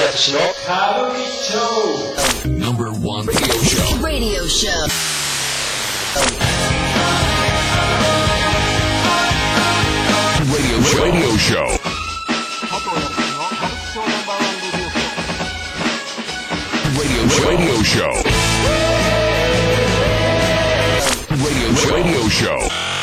康の歌舞伎町 No.1 Radio Show Radio Show Radio Show Radio Show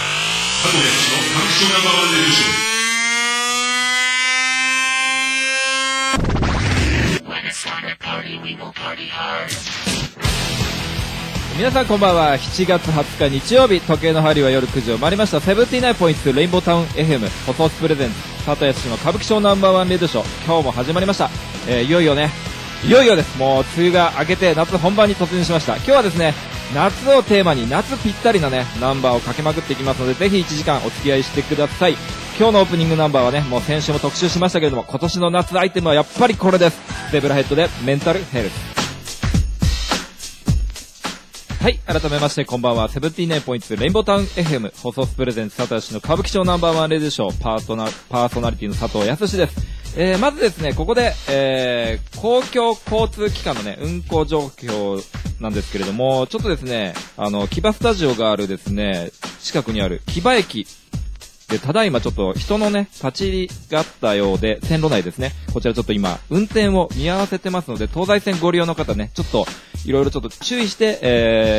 皆さんこんばんは。7月20日日曜日、時計の針は夜9時を回りました。79.2 レインボータウン FM ホソスプレゼンツ佐藤康の歌舞伎町ナンバーワンレディオショー、今日も始まりました。いよいよです。もう梅雨が明けて夏本番に突入しました。今日はですね、夏をテーマに夏ぴったりなねナンバーをかけまくっていきますので、ぜひ1時間お付き合いしてください。今日のオープニングナンバーはね、もう先週も特集しましたけれども、今年の夏アイテムはやっぱりこれです。ゼブラヘッドでメンタルヘルス。はい、改めましてこんばんは。79.2 レインボータウン FM 放送スプレゼンツ佐藤康の歌舞伎町ナンバーワンレディオショー、パーソナリティの佐藤康です。まずですね、ここで、公共交通機関のね運行状況なんですけれども、ちょっとですね、木場スタジオがあるですね近くにある木場駅で、ただいまちょっと人のね立ち入りがあったようで、線路内ですね、こちらちょっと今運転を見合わせてますので、東西線ご利用の方ね、ちょっといろいろちょっと注意して、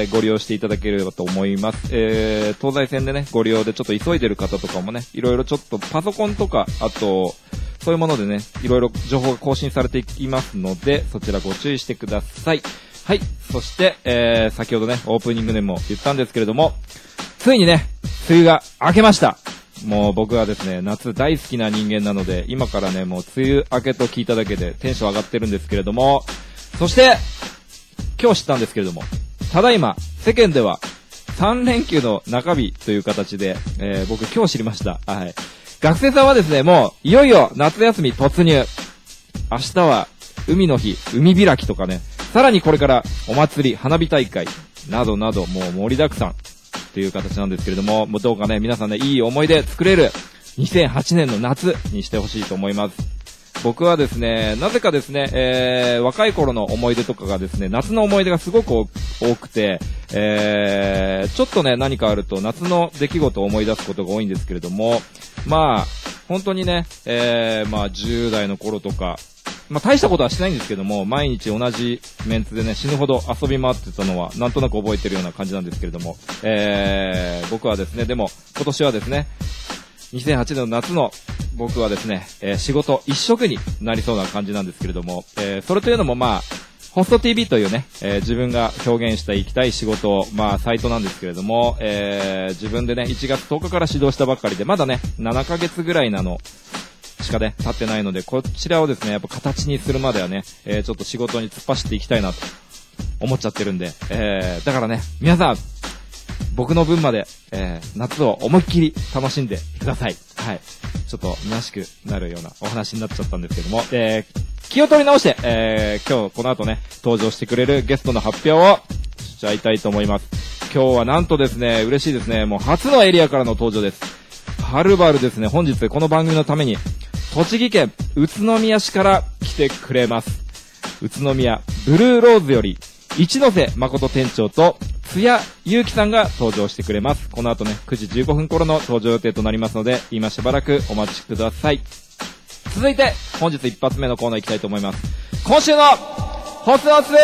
ご利用していただければと思います。東西線でねご利用でちょっと急いでる方とかもね、いろいろちょっとパソコンとか、あとそういうものでね、いろいろ情報が更新されていきますので、そちらご注意してください。はい、そして、先ほどねオープニングでも言ったんですけれども、ついにね梅雨が明けました。もう僕はですね夏大好きな人間なので、今からねもう梅雨明けと聞いただけでテンション上がってるんですけれども、そして今日知ったんですけれども、ただいま世間では3連休の中日という形で、僕今日知りました。はい、学生さんはですね、もういよいよ夏休み突入。明日は海の日、海開きとかね、さらにこれからお祭り、花火大会などなど、もう盛りだくさんという形なんですけれども、もうどうかね皆さんね、いい思い出作れる2008年の夏にしてほしいと思います。僕はですね、なぜかですね、若い頃の思い出とかがですね、夏の思い出がすごく多くて、ちょっとね何かあると夏の出来事を思い出すことが多いんですけれども、まあ本当にね、まあ10代の頃とか、まあ大したことはしないんですけども、毎日同じメンツでね死ぬほど遊び回ってたのはなんとなく覚えてるような感じなんですけれども、僕はですね、でも今年はですね2008年の夏の僕はですね、仕事一色になりそうな感じなんですけれども、それというのもまあホスト TV というね、自分が表現したいきたい仕事、まあサイトなんですけれども、自分でね1月10日から始動したばっかりで、まだね7ヶ月ぐらいなのしかね経ってないので、こちらをですねやっぱ形にするまではね、ちょっと仕事に突っ走っていきたいなと思っちゃってるんで、だからね皆さん僕の分まで、夏を思いっきり楽しんでください。はい、ちょっと虚しくなるようなお話になっちゃったんですけども、気を取り直して、今日この後ね登場してくれるゲストの発表をしちゃいたいと思います。今日はなんとですね、嬉しいですね、もう初のエリアからの登場です。はるばるですね、本日この番組のために栃木県宇都宮市から来てくれます。宇都宮ブルーローズより一ノ瀬誠店長と津谷祐樹さんが登場してくれます。この後ね9時15分頃の登場予定となりますので、今しばらくお待ちください。続いて本日一発目のコーナー行きたいと思います。今週のホスホス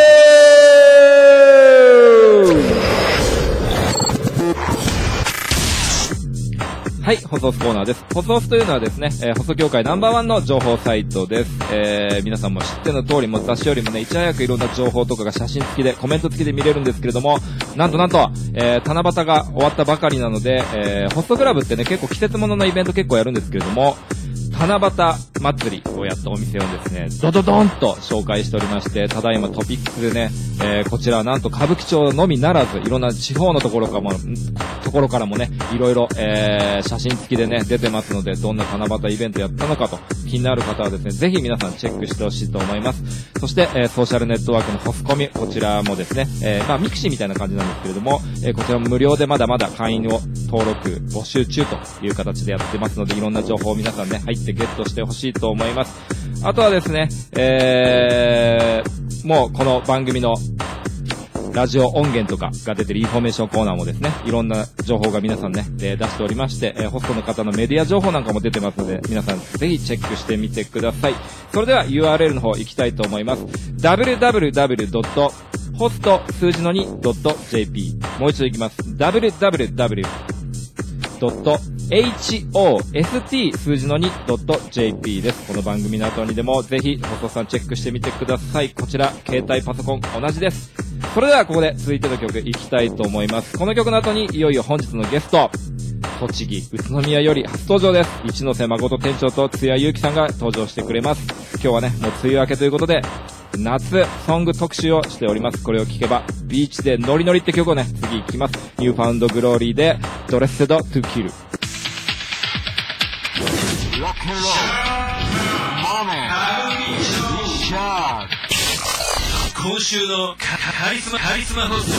はい、ホスホスコーナーです。ホスホスというのはですね、ホスト協会ナンバーワンの情報サイトです。皆さんも知っての通り、もう雑誌よりもねいち早くいろんな情報とかが写真付きでコメント付きで見れるんですけれども、なんと、七夕が終わったばかりなので、ホストクラブってね結構季節物のイベント結構やるんですけれども、七夕祭りをやったお店をですねドドドンと紹介しておりまして、ただいまトピックスでね、こちらはなんと歌舞伎町のみならずいろんな地方のところからもねいろいろ写真付きでね出てますので、どんな七夕イベントやったのかと気になる方はですねぜひ皆さんチェックしてほしいと思います。そして、ソーシャルネットワークのホスコミ、こちらもですね、まあミクシーみたいな感じなんですけれども、こちらも無料でまだまだ会員を登録募集中という形でやってますので、いろんな情報を皆さんね入ってってゲットしてほしいと思います。あとはですね、もうこの番組のラジオ音源とかが出てるインフォメーションコーナーもですね、いろんな情報が皆さんね、出しておりまして、ホストの方のメディア情報なんかも出てますので、皆さんぜひチェックしてみてください。それでは URL の方行きたいと思います。www.host 数字の 2.jp もう一度行きます。www.host 数字の 2.jp です。この番組の後にでもぜひホストさんチェックしてみてください。こちら携帯パソコン同じです。それではここで続いての曲いきたいと思います。この曲の後にいよいよ本日のゲスト、栃木宇都宮より初登場です。一ノ瀬誠店長と津谷祐樹さんが登場してくれます。今日はね、もう梅雨明けということで夏ソング特集をしております。これを聴けばビーチでノリノリって曲をね、次いきます。ニューファウンドグローリーでドレッセドトゥキル。 今週のカリスマホスト。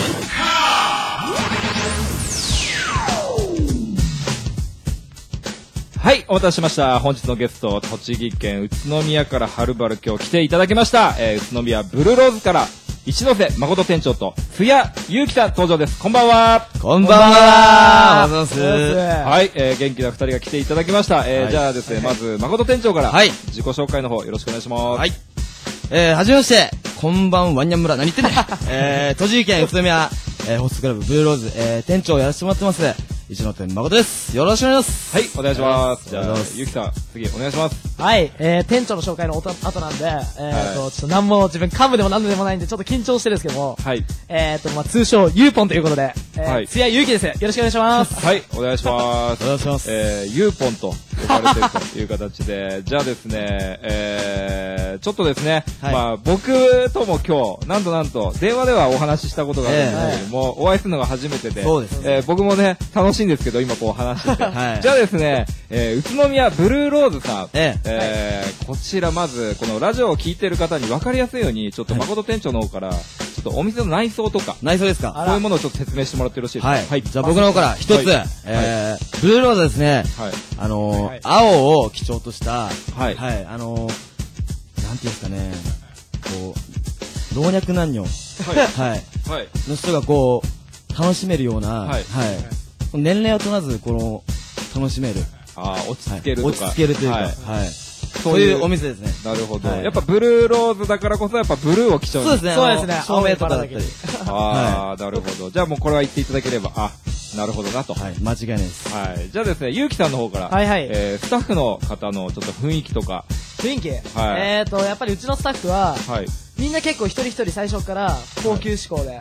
はい、お待たせしました。本日のゲスト、栃木県宇都宮からはるばる今日来ていただきました。宇都宮ブルーローズから一ノ瀬誠店長と津谷祐樹さん登場です。こんばんは。 こんばんは。おはようございます。 はい、元気な二人が来ていただきました。じゃあですね、まず誠店長から自己紹介の方よろしくお願いします。 はい。はじめまして。こんばんはにゃん村。何言ってんねん。栃木県宇都宮、ホストクラブブルーローズ、店長をやらせてもらってます。一ノ瀬誠です。よろしくお願いします。 はい、お願いします。じゃあ、ゆきさん、次お願いします。 はい、店長の紹介の後なんで、ちょっと何も自分幹部でも何でもないんで、ちょっと緊張してるんですけども、はい。通称、ゆうぽんということで、津谷祐樹です。よろしくお願いします。 はい、お願いします。 お願いします。 ゆうぽんと呼ばれてるという形で、じゃあですね、ちょっとですね、まあ、僕とも今日、なんと、電話ではお話ししたことがあるんですけども、お会いするのが初めてで、 そうです。 僕もね、楽しいんですけど、今こう話してて。じゃあですね、宇都宮ブルーローズさん、こちらまず、このラジオを聞いてる方に分かりやすいように、ちょっと誠店長の方から、ちょっとお店の内装とか、 内装ですか？ そういうものをちょっと説明してもらってよろしいですか？ はい。じゃあ僕の方から一つ、ブルーローズですね、青を基調とした、なんていうんですかね、こう、老若男女、の人がこう、楽しめるような、年齢を問わず、この、楽しめる。 落ち着けるとか。 落ち着けるというか、そういうお店ですね。 なるほど。やっぱブルーローズだからこそ、やっぱブルーを基調に。 そうですね。 そうですね。 照明とかだったり。 なるほど。じゃあもうこれは言っていただければ、なるほどなと。 はい、間違いないです。 はい。じゃあですね、ゆうきさんの方から、スタッフの方のちょっと雰囲気とか。 雰囲気？やっぱりうちのスタッフは、みんな結構一人一人最初から高級志向で。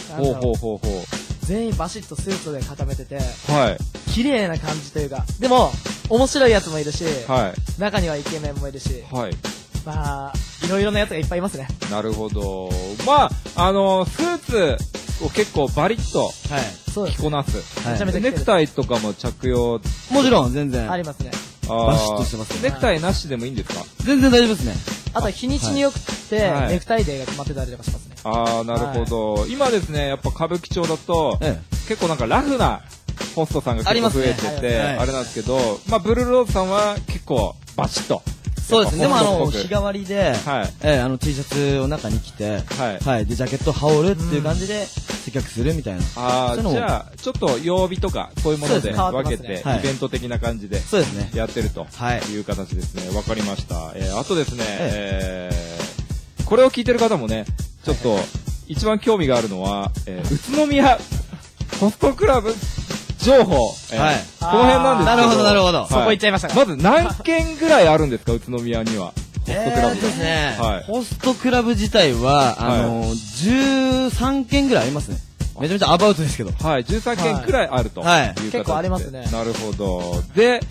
全員バシッとスーツで固めてて、綺麗な感じというか、でも、面白いやつもいるし、中にはイケメンもいるし、まあ、いろいろなやつがいっぱいいますね。 なるほど。まあ、スーツを結構バリッと着こなす。ネクタイとかも着用。 もちろん、全然。 ありますね。 バシッとしてますね。 ネクタイなしでもいいんですか？ 全然大丈夫ですね。 あとは日にちによくて、ネクタイデーが決まってたりとかしますね。 なるほど。今ですね、やっぱ歌舞伎町だと、結構なんかラフなホストさんが結構増えてて、あれなんですけど、まあ、ブルーローズさんは結構バチッと。 そうですね。でも日替わりで、T シャツを中に着て、で、ジャケット羽織るっていう感じで接客するみたいな。じゃあ、ちょっと曜日とか、そういうもので分けて、イベント的な感じで、やってるという形ですね。わかりました。あとですね、これを聞いてる方もね、ちょっと、一番興味があるのは、宇都宮ホストクラブ情報。この辺なんですけど。 なるほど、なるほど。 そこ行っちゃいましたか。 まず何軒ぐらいあるんですか、宇都宮には。ホストクラブですね。ホストクラブ自体は、13軒ぐらいありますね。めちゃめちゃアバウトですけど。 13軒くらいあるという形で。 結構ありますね。 なるほど。で、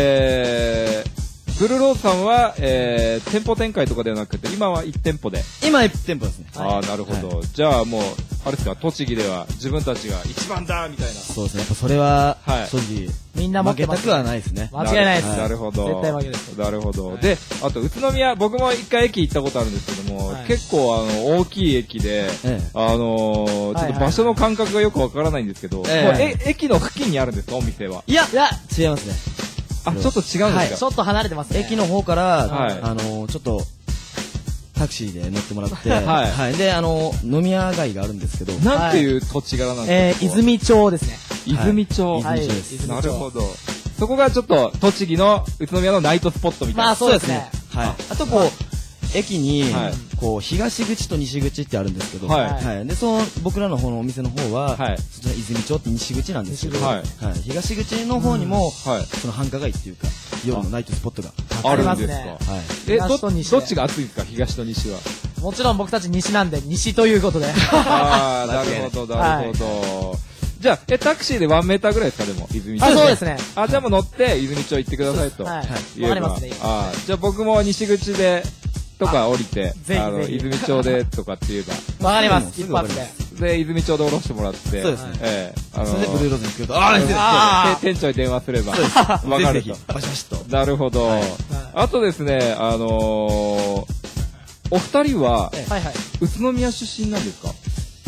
ブルーローズさんは、店舗展開とかではなくて、今は1店舗で。 今1店舗ですね。 なるほど。じゃあもう、あれですか、栃木では自分たちが一番だみたいな。 そうですね。やっぱそれは、正直、 みんな負けたくはないですね。 間違いないです。 なるほど。 絶対負けです。 なるほど。で、あと宇都宮、僕も一回駅行ったことあるんですけども、結構大きい駅で、ちょっと場所の感覚がよくわからないんですけど、もう駅の付近にあるんですか、お店は。 いや、違いますね。 あ、ちょっと違うんですか？ ちょっと離れてますね。 駅の方から、ちょっと、タクシーで乗ってもらって、はい。で、飲み屋街があるんですけど。 なんていう土地柄なんですか？ 泉町ですね。 泉町。 泉町です。 なるほど。そこがちょっと、栃木の宇都宮のナイトスポットみたいな。 まあそうですね。 はい。あとこう、駅に、こう、東口と西口ってあるんですけど、はい。で、僕らの方のお店の方は、そちら泉町って西口なんですけど、はい。東口の方にも、その繁華街っていうか、夜のナイトスポットがあるんですか？はい。どっちが暑いですか？東と西は。 もちろん僕たち西なんで、西ということで。 ああ、なるほど、なるほど。じゃあ、タクシーで1メーターぐらいですか？でも、泉町。 そうですね。 あ、じゃあもう乗って、泉町行ってくださいと。 はい。わかりますね。 じゃあ僕も西口で、とか降りて、泉町でとかって言えば。 わかります、一発で。 で、泉町で降ろしてもらって。 そうですね。それでブルーローズに来ると、 店長に電話すれば。わかると。 バシバシと。 なるほど。あとですね、お二人は、宇都宮出身なんですか？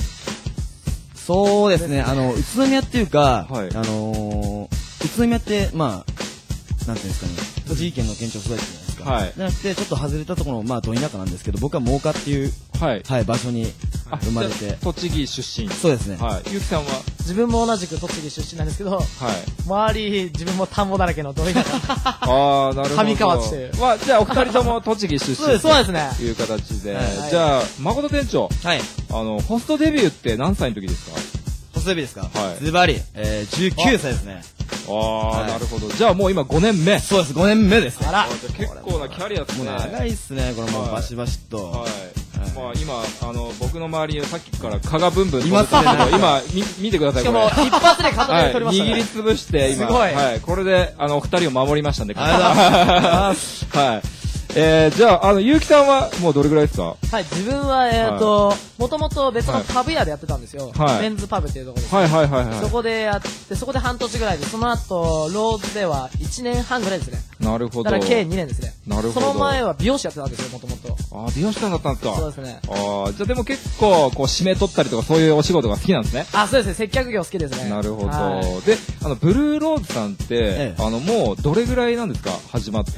そうですね、宇都宮っていうか、宇都宮って、まあ、なんていうんですかね、栃木県の県庁所在地じゃないですか。はい。じゃなくて、ちょっと外れたところの、まあ、ど田舎なんですけど、僕は真岡っていう、はい、場所に生まれて。 栃木出身。 そうですね。 はい。ゆうきさんは？ 自分も同じく栃木出身なんですけど、はい。周り、自分も田んぼだらけのど田舎。 ああ、なるほど。 上川っていう。 じゃあ、お二人とも栃木出身。 そうですね。 という形で。じゃあ、誠店長。はい。ホストデビューって何歳の時ですか？ ホストデビューですか？はい。ズバリ、19歳ですね。 ああ、なるほど。じゃあもう今5年目。 そうです、5年目です。 あら。 結構なキャリアですね。 長いっすね、これもうバシバシと。はい。 まあ今、僕の周りにさっきから蚊がブンブン飛んでるので、今、見てください、 しかも一発で片手で取りましたね。 握りつぶして、今。 すごい。 はい。これで、お二人を守りましたんで。はい。じゃあ、ゆうきさんはもうどれぐらいですか？ はい、自分は、もともと別のパブ屋でやってたんですよ。メンズパブっていうところです。 はいはいはいはい。 そこでやって、そこで半年ぐらいで、その後、ローズでは1年半ぐらいですね。 なるほど。 だから計2年ですね。 なるほど。 その前は美容師やってたんですよ、もともと。 あ、美容師さんだったんですか？ そうですね。 あじゃあでも結構、こう、締め取ったりとかそういうお仕事が好きなんですね。 あ、そうですね。接客業好きですね。 なるほど。で、ブルーローズさんって、もうどれぐらいなんですか？始まって。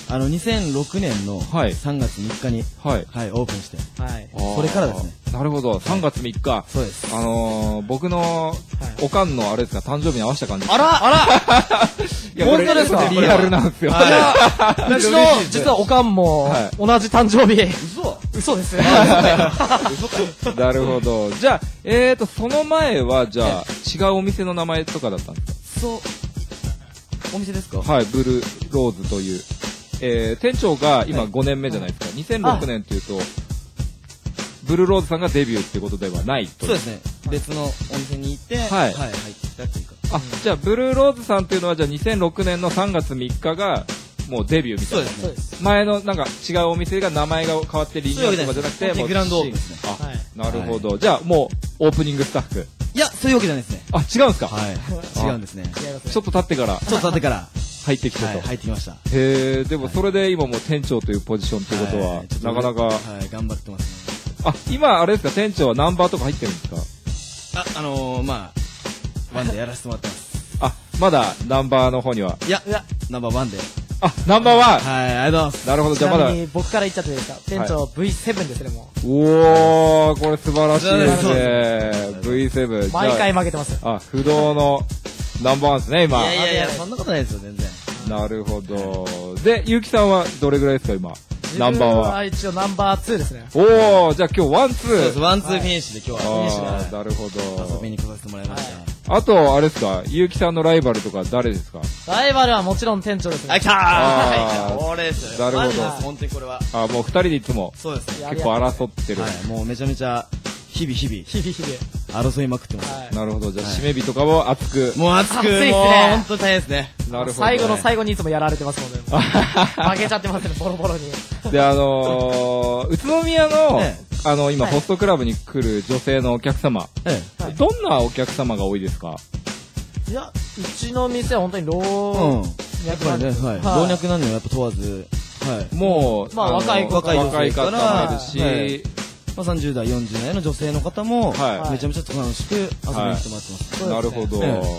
2006年の3月3日に、はい、オープンして、はい、それからですね。 なるほど、3月3日。 そうです。 僕の、おかんのあれですか、誕生日に合わせた感じ。 あらいや、本当ですか？リアルなんですよ。 うちの、実はおかんも、同じ誕生日。嘘ですね。 なるほど。じゃあ、その前は、じゃあ、違うお店の名前とかだったんですか？ そう。お店ですか？ はい、ブルーローズという。店長が今5年目じゃないですか。2006年っていうと、ブルーローズさんがデビューってことではないと。 そうですね。別のお店に行って、はい、入ってきたっていうか。 あ、じゃあ、ブルーローズさんっていうのは、じゃあ2006年の3月3日が、もうデビューみたいな。 そうです。 前のなんか違うお店が名前が変わってリニューアルとかじゃなくて、 もうグランドオープンですね。 あ、なるほど。じゃあ、もうオープニングスタッフ。 いや、そういうわけじゃないですね。 あ、違うんですか？ はい。違うんですね。 ちょっと経ってから。入ってきたと。 入ってきました。 へえ、でもそれで今もう店長というポジションということは、なかなか。 はい、頑張ってますね。 あ、今あれですか、店長はナンバーとか入ってるんですか？まあ、1でやらせてもらってます。 あ、まだナンバーの方には。 いや、ナンバー1で。 あ、ナンバー1。 はい、ありがとうございます。 なるほど、じゃあまだ。 僕から言っちゃっていいですか？店長 V7 ですね、もう。 おー、これ素晴らしいですね。V7。 毎回負けてます。 あ、不動のナンバー1ですね、今。 いや、そんなことないですよ、全然。 なるほど。で、ゆうきさんはどれぐらいですか、今。ナンバーは。 自分は一応ナンバー2ですね。 おー、じゃあ今日ワン、ツー。 そうです、ワン、ツーフィニッシュで今日は。フィニッシュで。なるほど。 遊びに来させてもらいました。 あと、あれですか、ゆうきさんのライバルとか誰ですか？ ライバルはもちろん店長ですね。 来たー！これですよ。なるほど。 本当にこれは。 あ、もう二人でいつも。 そうですね。 結構争ってる。 はい、もうめちゃめちゃ、日々。争いまくってます。 なるほど。じゃあ、締め日とかも熱く。 もう熱く。もう本当大変ですね。 なるほど。 最後の最後にいつもやられてますので。負けちゃってますね、ボロボロに。 で、宇都宮の、今、ホストクラブに来る女性のお客様。どんなお客様が多いですか？ いや、うちの店は本当に老若男女。 老若男女やっぱ問わず。 はい。もう、 まあ若い方もいるし、 30代、40代の女性の方も、めちゃめちゃ楽しく遊びに来てもらってます。 なるほど。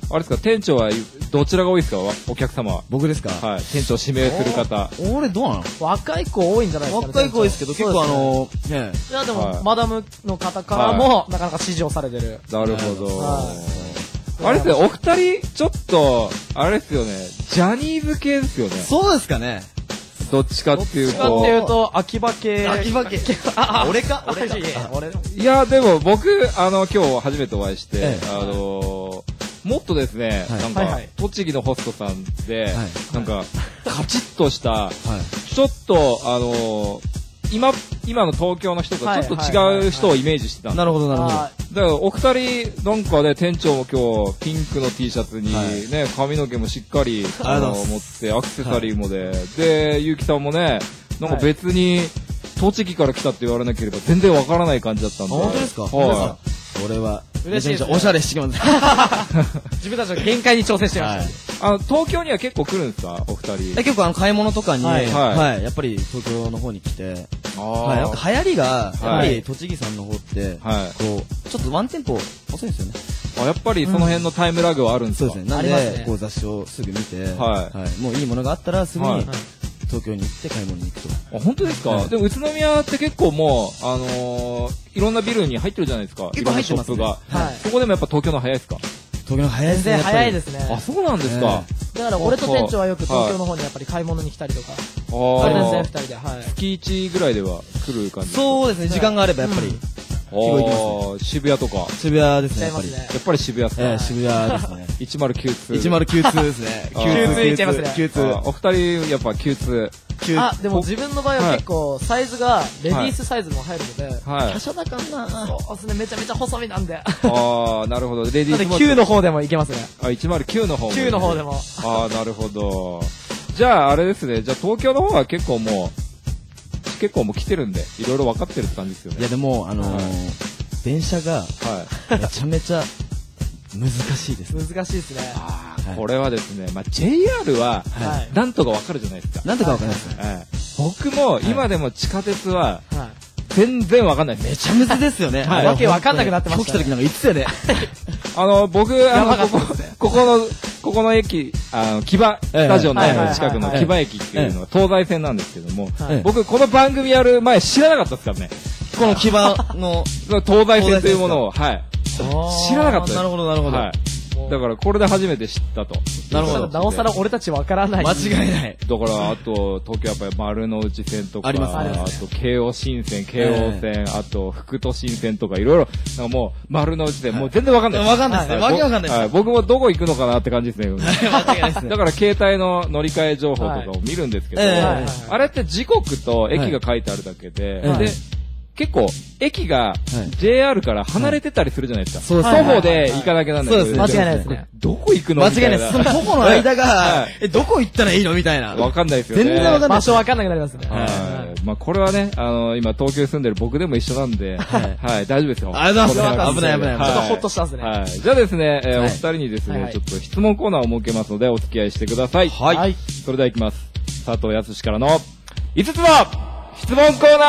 あれですか、店長はどちらが多いですか、お客様は。 僕ですか？ はい。店長指名する方。 俺どうなの？ 若い子多いんじゃないですかね。 若い子多いですけど、結構ね。いや、でも、マダムの方からも、なかなか支持をされてる。 なるほど。あれですよ、お二人、ちょっと、あれですよね、ジャニーズ系ですよね。 そうですかね。 どっちかっていうと。 どっちかっていうと、秋葉系。 秋葉系。俺かいや、でも僕、今日初めてお会いして、もっとですね、なんか、栃木のホストさんで、なんか、カチッとした、ちょっと、今の東京の人とちょっと違う人をイメージしてたんです。 なるほど、なるほど。だから、お二人、なんかね、店長も今日、ピンクの T シャツに、ね、髪の毛もしっかり、持って、アクセサリーもで、ゆうきさんもね、なんか別に、栃木から来たって言われなければ全然わからない感じだったんで。 本当ですか？ はい。 俺は、 嬉しいです。 おしゃれしてきます。 自分たちの限界に挑戦してました。 東京には結構来るんですか、お二人？ 結構買い物とかに、やっぱり東京の方に来て、なんか流行りが、やっぱり栃木さんの方って、こう、ちょっとワンテンポ遅いんですよね。 やっぱりその辺のタイムラグはあるんですか？ そうですね。なんで、こう雑誌をすぐ見て、もういいものがあったらすぐに、東京に行って買い物に行くと。 本当ですか？でも宇都宮って結構もう、いろんなビルに入ってるじゃないですか。 結構入ってます。 いろんなショップが。そこでもやっぱ東京の早いですか？ 東京の早いですね。 全然早いですね。 あ、そうなんですか。 だから俺と店長はよく東京の方にやっぱり買い物に来たりとか。それですね、二人で。 月1ぐらいでは来る感じ？ そうですね、時間があればやっぱり。 渋谷とか。 渋谷ですね、やっぱり渋谷ですね。 渋谷ですね。 109-2。 109-2ですね。 9-2いっちゃいますね。 9-2。お二人、やっぱ9-2。 でも自分の場合は結構サイズがレディースサイズも入るので、華奢だからな。そうですね、めちゃめちゃ細身なんで。 なるほど。レディースも。 9の方でもいけますね。 109の方も。 9の方でも。 なるほど。じゃあ、あれですね。じゃあ、東京の方は結構もう来てるんで、いろいろ分かってるって感じですよね。 いや、でも、電車が、めちゃめちゃ難しいです。 難しいですね。 これはですね、JR は、なんとかわかるじゃないですか。 なんとかわかりますね。僕も、今でも地下鉄は、全然わかんないです。 めちゃむずですよね。 わけわかんなくなってました。 来た時なんか言ってたよね。 僕、ここの駅、木場、スタジオの近くの木場駅っていうのは東西線なんですけども、僕、この番組やる前知らなかったですからね。 この木場の、 東西線というものを、知らなかったです。 なるほど、なるほど。 だからこれで初めて知ったと。 なるほど。 なおさら俺たちわからない。 間違いない。 だから、あと、東京やっぱり丸の内線とか、 ありますね。 あと、京王新線、京王線、あと、副都心線とか、いろいろ、なんかもう、丸の内線、もう全然わかんない。 わかんないですね。わけわかんないです。 僕もどこ行くのかなって感じですね。 間違いないですね。 だから、携帯の乗り換え情報とかを見るんですけど、あれって時刻と駅が書いてあるだけで、で、結構、駅が JR から離れてたりするじゃないですか。 そうです。 徒歩で行かなきゃなんない。 そうです。間違いないですね。 どこ行くの間違いないです。その徒歩の間が、どこ行ったらいいのみたいな。 わかんないですよね。 全然わかんない。 場所わかんなくなりますね。 まあこれはね、今東京に住んでる僕でも一緒なんで、はい、大丈夫ですよ。 ありがとうございます。危ない危ない。 ちょっとほっとしたんですね。 はい。じゃあですね、お二人にですね、ちょっと質問コーナーを設けますので、お付き合いしてください。 はい。 それでは行きます。佐藤康からの5つの質問コーナ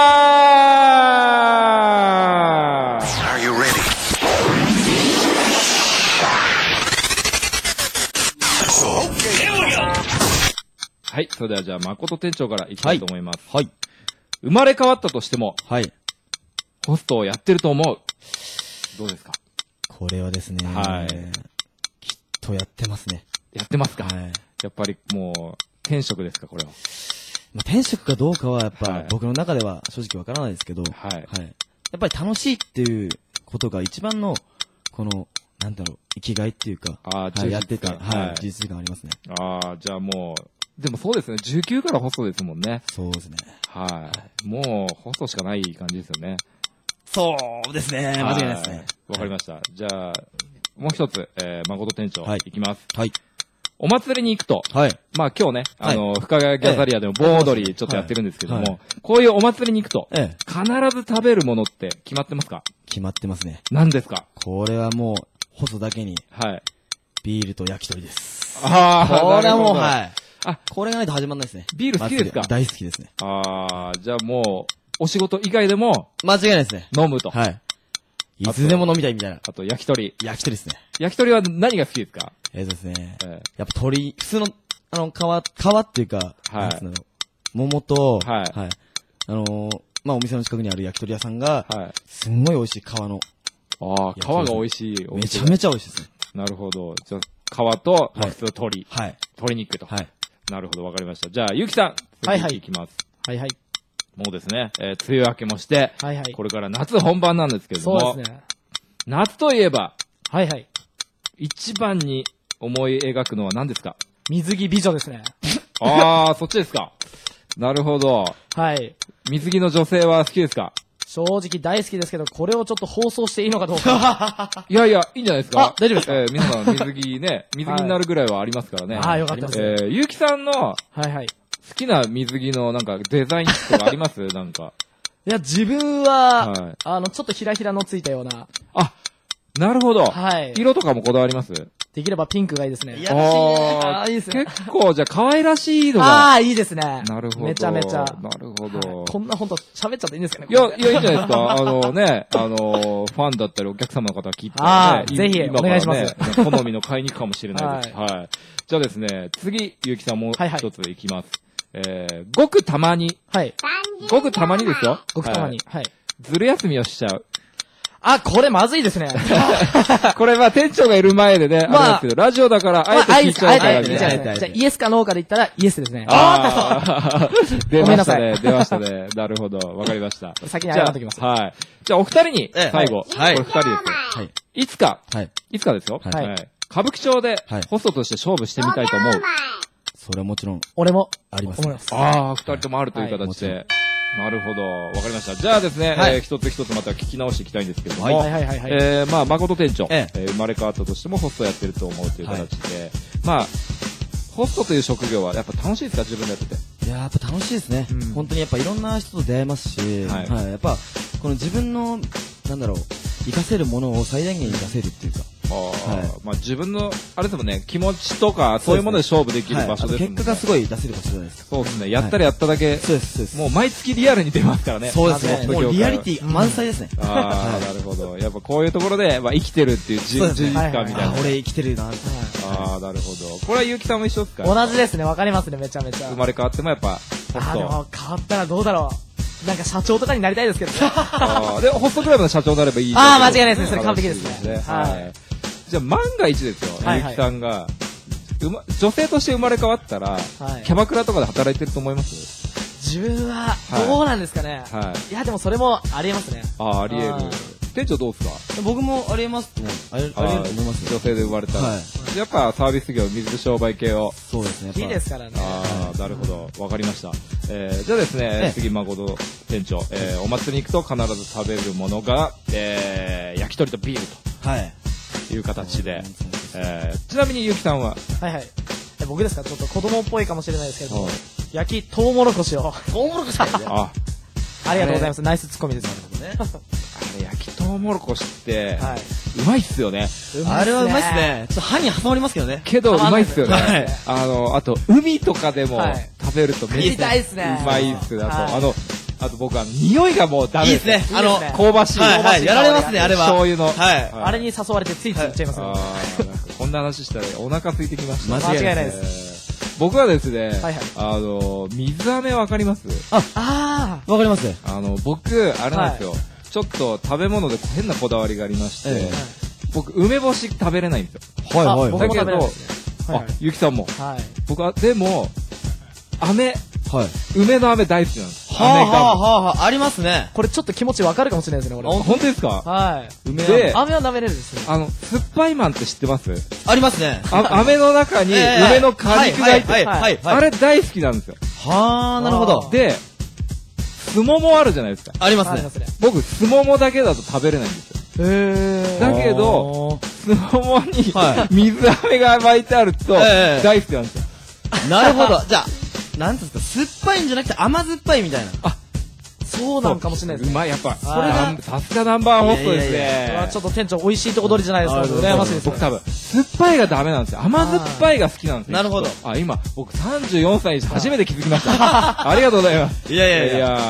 ー Are you ready? はい。それではじゃあ、誠店長からいきたいと思います。 はい。 生まれ変わったとしても、 はい。 ホストをやってると思う。どうですか？ これはですね、きっとやってますね。 やってますか？ はい。 やっぱりもう、転職ですか、これは。 転職かどうかはやっぱ僕の中では正直わからないですけど、 はい。 やっぱり楽しいっていうことが一番の、この、なんだろう、生きがいっていうか、やってた、事実感ありますね。 じゃあもう、でもそうですね、19からホストですもんね。 そうですね。 はい。もう、ホストしかない感じですよね。 そうですね、間違いないですね。 わかりました。じゃあ、もう一つ、誠店長、いきます。 はい。 お祭りに行くと、まあ今日ね、深谷ギャザリアでも盆踊りちょっとやってるんですけども、こういうお祭りに行くと、必ず食べるものって決まってますか？ 決まってますね。 何ですか？ これはもう、ホストだけに、ビールと焼き鳥です。 これはもう、これがないと始まんないですね。 ビール好きですか？ 大好きですね。 じゃあもう、お仕事以外でも、 間違いないですね。 飲むと。 いつでも飲みたいみたいな。 あと焼き鳥。 焼き鳥ですね。 焼き鳥は何が好きですか？ ですね、やっぱ鶏、普通の、皮っていうか、なんつうの、桃と、はい。まあ、お店の近くにある焼き鳥屋さんが、すんごい美味しい皮の。 ああ、皮が美味しい。 めちゃめちゃ美味しいですね。 なるほど。じゃあ、皮と、普通の鶏。はい。鶏肉と。はい。なるほど、わかりました。じゃあ、ゆきさん。はいはい。いきます。はいはい。もうですね、梅雨明けもして、はいはい。これから夏本番なんですけれども。そうですね。夏といえば、はいはい。一番に思い描くのは何ですか？ 水着美女ですね。 ああ、そっちですか。なるほど。はい。水着の女性は好きですか？ 正直大好きですけど、これをちょっと放送していいのかどうか。 いやいや、いいんじゃないですか。 大丈夫ですか？ 皆さん水着ね、水着になるぐらいはありますからね。 ああ、よかったです。 ゆうきさんの、はいはい。好きな水着のなんかデザインとかあります？なんか。 いや、自分は、はい、ちょっとひらひらのついたような。 あ、なるほど。はい。色とかもこだわります？ できればピンクがいいですね。 いや、いいですね。結構、じゃあ可愛らしいのが。 ああ、いいですね。 なるほど。 めちゃめちゃ。 なるほど。 はい、こんなほんと喋っちゃっていいんですかね？ いや、いいんじゃないですか。ファンだったりお客様の方が聞いてたらね。 ぜひ、お願いします。 好みの買いに行くかもしれないです。はい。じゃあですね、次、ゆうきさんもう一ついきます。ごくたまに。はい。ごくたまにですよ。 ごくたまに。はい。 ずる休みをしちゃう。 あ、これまずいですね。 これ店長がいる前でね、あれですけど、ラジオだから、あえて聞いちゃうからね。 じゃあ、イエスかノーかで言ったら、イエスですね。 出ましたね、出ましたね。なるほど、わかりました。 先に謝っときます。 はい。じゃあ、お二人に、最後。これ二人ですよ。はい。いつかですよ。はい。歌舞伎町で、ホストとして勝負してみたいと思う。 それはもちろん。 俺も。 あります。 ああ、二人ともあるという形で。なるほど。わかりました。じゃあですね、一つ一つまた聞き直していきたいんですけれども、誠店長、生まれ変わったとしてもホストやってると思うという形で、ホストという職業はやっぱ楽しいですか？自分でやってて。 いや、やっぱ楽しいですね。本当にやっぱいろんな人と出会えますし、やっぱ、この自分の、なんだろう、活かせるものを最大限活かせるっていうか。 自分の、あれでもね、気持ちとか、そういうもので勝負できる場所ですね。 結果がすごい出せる場所じゃないですか。 そうですね。やったらやっただけ、もう毎月リアルに出ますからね。 そうですね。もうリアリティ満載ですね。 なるほど。やっぱこういうところで、生きてるっていう充実感みたいな。 俺生きてるな。 なるほど。これはゆうきさんも一緒ですか？ 同じですね。わかりますね、めちゃめちゃ。 生まれ変わってもやっぱ、 ホスト。でも変わったらどうだろう。なんか社長とかになりたいですけどね。 で、ホストクラブの社長になればいい。 間違いないですね。それ完璧ですね。はい。 じゃあ万が一ですよ、ゆうきさんが、女性として生まれ変わったら、キャバクラとかで働いてると思います？ 自分は、どうなんですかね。いや、でもそれもありえますね。 ありえる。店長どうですか？ 僕もありえますね。ありえると思います。 女性で生まれたら。やっぱサービス業、水商売系を。 そうですね。 いいですからね。 なるほど。わかりました。じゃあですね、次、誠店長、お祭りに行くと必ず食べるものが、焼き鳥とビールと。はい。いう形で、ちなみにゆうきさんは？はいはい。 僕ですか？ちょっと子供っぽいかもしれないですけど、焼きトウモロコシを。 トウモロコシありがとうございます。ナイスツッコミですね。 あれ、焼きトウモロコシって、うまいっすよね。 あれはうまいっすね。ちょっと歯に挟まりますけどね。 けど、うまいっすよね。あと、海とかでも食べるとめっちゃうまいっすね。あと僕は匂いがもうダメです。 いいですね。 香ばしい。 やられますね、あれは。 醤油の。 あれに誘われてついつい言っちゃいますね。 こんな話したらお腹空いてきました。 間違いないです。 僕はですね、水飴わかります？ わかります。 僕、あれなんですよ。ちょっと食べ物で変なこだわりがありまして、僕、梅干し食べれないんですよ。だけど、ゆきさんも。僕は、でも、梅の飴大好きなんです。 ありますね。 これちょっと気持ちわかるかもしれないですね、俺。 本当ですか？ はい。 で、 飴は舐めれるんですね。 酸っぱいマンって知ってます？ ありますね。 飴の中に梅の果肉が入って、あれ大好きなんですよ。 なるほど。 で、すももあるじゃないですか。 ありますね。 僕、すももだけだと食べれないんですよ。だけど、すももに水飴が巻いてあると大好きなんですよ。 なるほど。じゃあ、なんですか、酸っぱいんじゃなくて甘酸っぱいみたいな。 そうなんかもしれないですね。 うまい、やっぱ。それが、さすがナンバーホストですね。 ちょっと店長美味しいとこ取りじゃないですか。羨ましいです。 僕多分、酸っぱいがダメなんですよ。甘酸っぱいが好きなんですよ。 なるほど。 今、僕34歳にして初めて気づきました。ありがとうございます。 いや。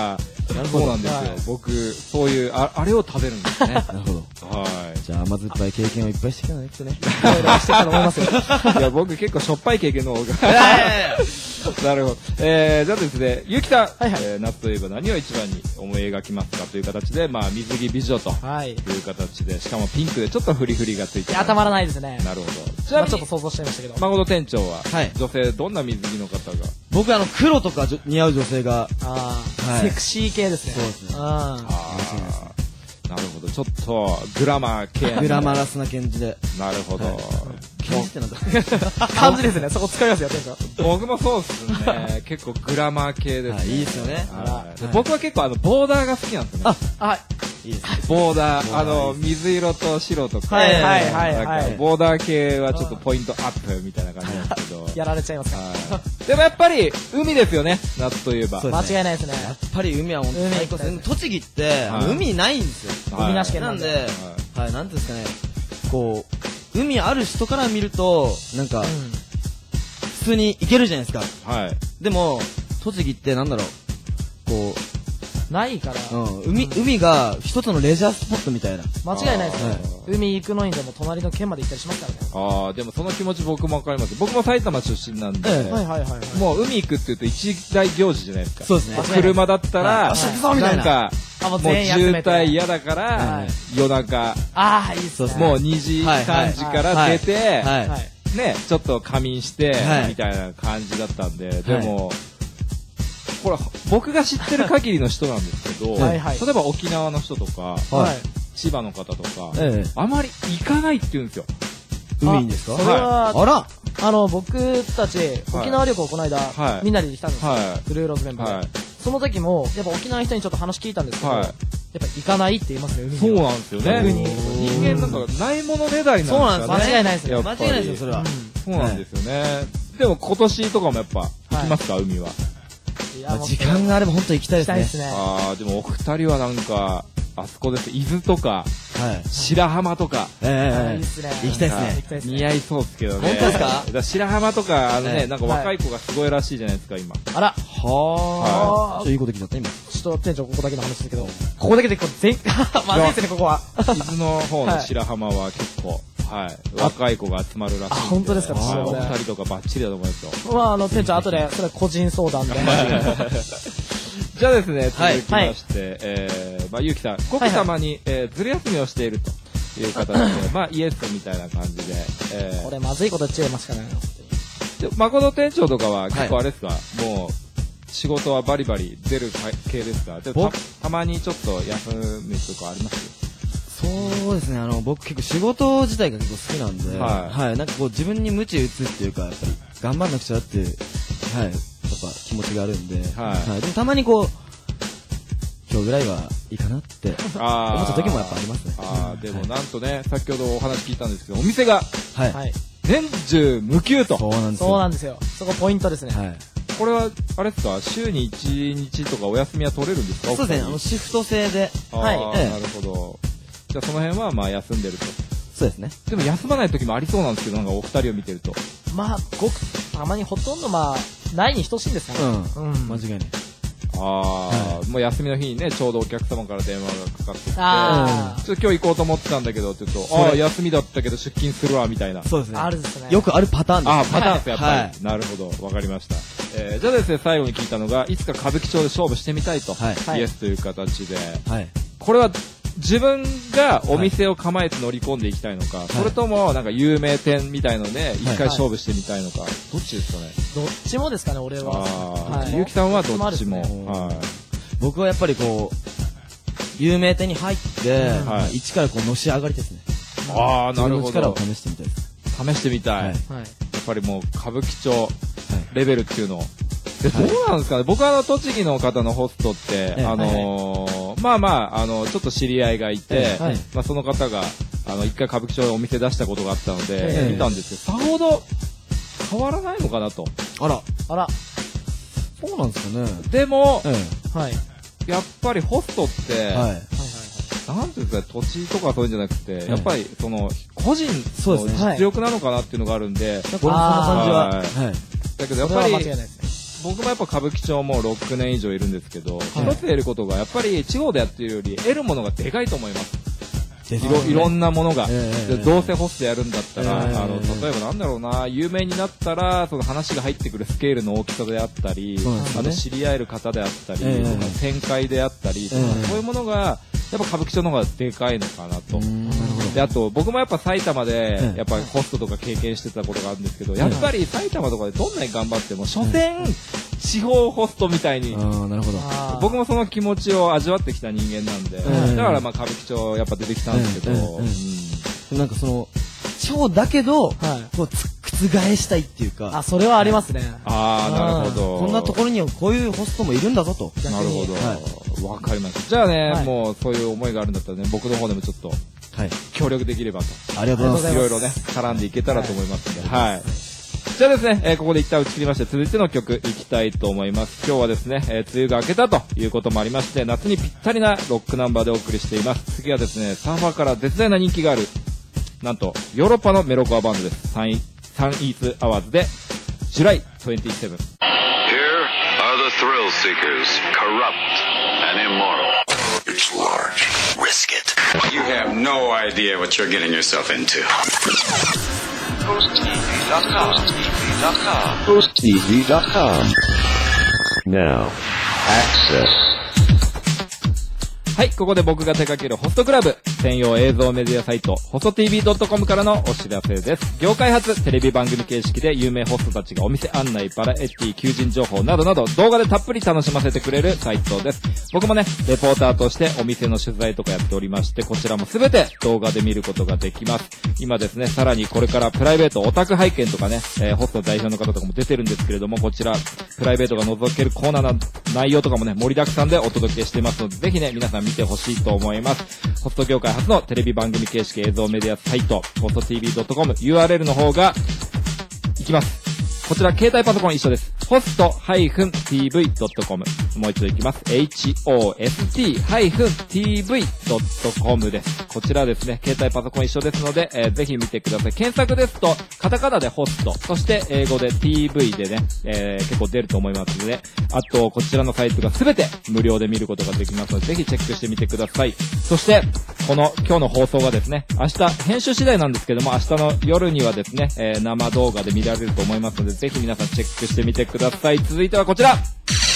そうなんですよ。僕、そういう、あれを食べるんですね。なるほど。はい。 じゃあ甘酸っぱい経験をいっぱいしてきたね、きっとね。 してたと思いますよ。 いや、僕結構しょっぱい経験の方が。なるほど。じゃあですね、ゆうきさん、夏といえば何を一番に思い描きますかという形で、まあ、水着美女という形で、しかもピンクでちょっとフリフリがついてる。 たまらないですね。 なるほど。 じゃあちょっと想像しちゃいましたけど。 誠店長は、女性どんな水着の方が？ 僕黒とか似合う女性が。 セクシー系ですね。 そうですね。 なるほど。ちょっと、グラマー系。 グラマラスな感じで。 なるほど。 感じってなんだ感じですね。そこ使いますよ、店長。 僕もそうですね。結構グラマー系ですね。 いいですよね。 僕は結構ボーダーが好きなんですよね。 いいですね。 ボーダー、水色と白とか。ボーダー系はちょっとポイントアップみたいな感じなんですけど。 やられちゃいますか。 でもやっぱり、海ですよね。夏といえば。 間違いないですね。 やっぱり海は本当に最高です。栃木って、海ないんですよ。 海なし県なんで、なんていうんですかね、こう、海ある人から見ると、なんか、普通に行けるじゃないですか。でも、栃木ってなんだろう、こう、 ないから。 海が一つのレジャースポットみたいな。 間違いないですね。海行くのにでも隣の県まで行ったりしますからね。でもその気持ち僕もわかります。僕も埼玉出身なんで、もう海行くって言うと一大行事じゃないですか。 そうですね。 車だったら、なんか、もう渋滞嫌だから、夜中、もう2時、3時から出て、ね、ちょっと仮眠して、みたいな感じだったんで、でも、ほら、僕が知ってる限りの人なんですけど、例えば沖縄の人とか、千葉の方とか、あまり行かないって言うんですよ。 海にですか？ それは、僕たち、沖縄旅行この間、みんなで来たんですよ。ブルーローズメンバーで。その時も、やっぱ沖縄の人にちょっと話聞いたんですけど、やっぱ行かないって言いますね、海に。 そうなんですよね。人間なんかないものねだりなんですよね。 そうなんです。間違いないですよ。 間違いないですよ、それは。 そうなんですよね。でも今年とかもやっぱ行きますか、海は。 時間があれば本当に行きたいですね。 でもお二人はなんか、あそこです。伊豆とか、白浜とか。 行きたいですね。 似合いそうですけどね。 本当ですか？ 白浜とか、なんか若い子がすごいらしいじゃないですか、今。 あら。 いいこと聞いちゃった今。 ちょっと店長ここだけの話ですけど、ここだけでまずいですね、ここは。 伊豆の方の白浜は結構、若い子が集まるらしい。 本当ですか？ お二人とかバッチリだと思いますよ。 店長後で、それは個人相談で。 じゃあですね、続きまして、ゆうきさん、ごくたまに、ずる休みをしているという形で、イエスみたいな感じで、 これまずいこと言っちゃいますかね。 誠店長とかは結構あれですか、もう、仕事はバリバリ出る系ですか？でもたまにちょっと休みとかあります？ そうですね、僕結構仕事自体が結構好きなんで、なんかこう自分に鞭打つっていうか、やっぱり頑張んなくちゃって、やっぱ気持ちがあるんで、でもたまにこう、今日ぐらいはいいかなって思った時もやっぱありますね。 でもなんとね、先ほどお話聞いたんですけど、お店が、年中無休と。 そうなんですよ。そこポイントですね。 これは、あれですか、週に1日とかお休みは取れるんですか？ そうですね、シフト制で。 なるほど。じゃあその辺は休んでると。 そうですね。 でも休まない時もありそうなんですけど、なんかお二人を見てると。 ごくたまにほとんどないに等しいんですかね。 間違いない。 もう休みの日にね、ちょうどお客様から電話がかかってきて、ちょっと今日行こうと思ってたんだけど、ちょっと、休みだったけど出勤するわ、みたいな。 そうですね。 あるですね。 よくあるパターンです。 パターンです、やっぱり。なるほど、わかりました。じゃあですね、最後に聞いたのが、いつか歌舞伎町で勝負してみたいと、イエスという形で、これは、自分がお店を構えて乗り込んでいきたいのか、それともなんか有名店みたいので一回勝負してみたいのか、どっちですかね？ どっちもですかね、俺は。 ゆうきさんはどっちも。 僕はやっぱりこう、有名店に入って、一からこうのし上がりですね。 なるほど。 力を試してみたいです。 試してみたい。やっぱりもう歌舞伎町レベルっていうのを。どうなんですかね、僕は栃木の方のホストって、ちょっと知り合いがいて、その方が、一回歌舞伎町でお店出したことがあったので、見たんですけど、さほど変わらないのかなと。 あら。そうなんですかね。 でも、やっぱりホストって、なんていうんですか、土地とかそういうんじゃなくて、やっぱり、その、個人の実力なのかなっていうのがあるんで、 そんな感じは。 だけどやっぱり、 僕もやっぱ歌舞伎町も6年以上いるんですけど、一つ得ることがやっぱり地方でやってるより得るものがでかいと思います。いろんなものが、どうせホストやるんだったら、例えばなんだろうな、有名になったら、その話が入ってくるスケールの大きさであったり、あと知り合える方であったり、展開であったり、そういうものが、やっぱ歌舞伎町の方がでかいのかなと。で、あと、僕もやっぱ埼玉で、やっぱりホストとか経験してたことがあるんですけど、やっぱり埼玉とかでどんなに頑張っても、所詮、地方ホストみたいに、僕もその気持ちを味わってきた人間なんで、だからまあ歌舞伎町やっぱ出てきたんですけど、 なんかその、地方だけど、こう、覆したいっていうか。 それはありますね。 なるほど。 こんなところにはこういうホストもいるんだぞと。 なるほど。わかりました。じゃあね、もうそういう思いがあるんだったらね、僕の方でもちょっと、協力できればと。 ありがとうございます。 いろいろね、絡んでいけたらと思いますので、はい。じゃあですね、ここで一旦打ち切りまして、続いての曲いきたいと思います。今日はですね、梅雨が明けたということもありまして、夏にぴったりなロックナンバーでお送りしています。次はですね、サーファーから絶大な人気がある、なんと、ヨーロッパのメロコアバンドです。サンイーツアワーズで、July 27。 Here are the thrill seekers, corrupt and immoral. It's large. Risk it. You have no idea what you're getting yourself into. HostTV.com. Now, access. はい、ここで僕が手掛けるホストクラブ専用映像メディアサイトホスト TV.com からのお知らせです。業界初テレビ番組形式で有名ホストたちがお店案内、バラエティ、求人情報などなど動画でたっぷり楽しませてくれるサイトです。僕もね、レポーターとしてお店の取材とかやっておりまして、こちらもすべて動画で見ることができます。今ですね、さらにこれからプライベートオタク拝見とかね、ホスト代表の方とかも出てるんですけれども、こちらプライベートが覗けるコーナーの内容とかもね、盛りだくさんでお届けしていますので、ぜひね、皆さん見てほしいと思います。ホスト業界初のテレビ番組形式映像メディアサイト、ホスト TV.com、URL の方が、いきます。こちら携帯パソコン一緒です。host-tv.com。もう一度いきます。host-tv.com です。こちらですね、携帯パソコン一緒ですので、ぜひ見てください。検索ですと、カタカナでホスト、そして英語で TV でね、結構出ると思いますので、あと、こちらのサイトがすべて無料で見ることができますので、ぜひチェックしてみてください。そして、今日の放送がですね、明日、編集次第なんですけども、明日の夜にはですね、生動画で見られると思いますので、ぜひ皆さんチェックしてみてください。続いてはこちら。